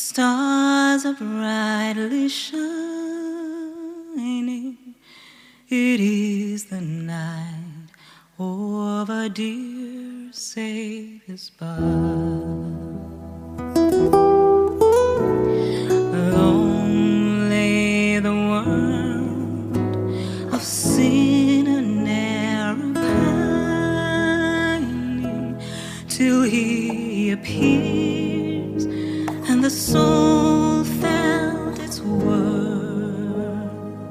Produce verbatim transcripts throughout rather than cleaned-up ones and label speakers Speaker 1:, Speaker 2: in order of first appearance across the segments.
Speaker 1: stars are brightly shining. It is the night of our dear Savior's birth. Long lay the world of sin and error pining, till He appears and the soul felt its worth.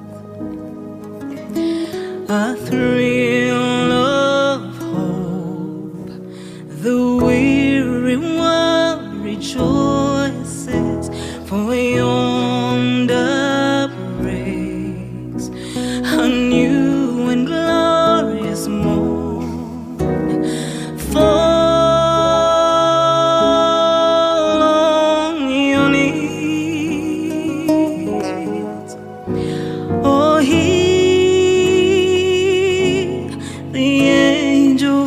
Speaker 1: A thrill of hope, the weary world rejoices, for yonder breaks a new and glorious morn. Fall on your knees, oh, hear the angel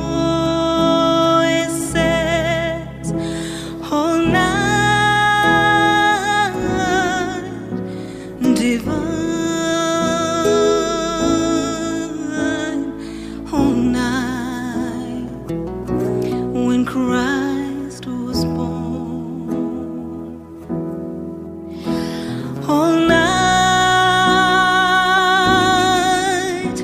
Speaker 1: voices all night divine, all night when Christ was born, all night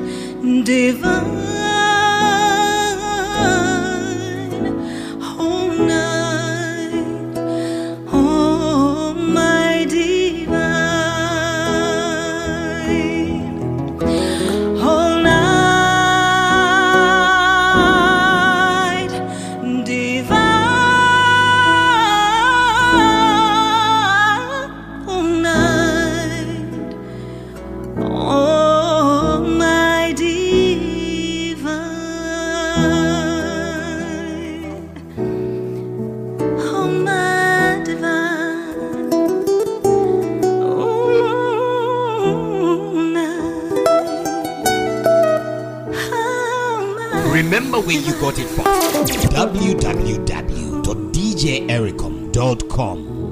Speaker 1: divine, all night, oh my divine, all night divine, all night, oh my divine, oh my divine, oh night, oh my.
Speaker 2: Remember where you got it from. w w w dot d j ericom dot com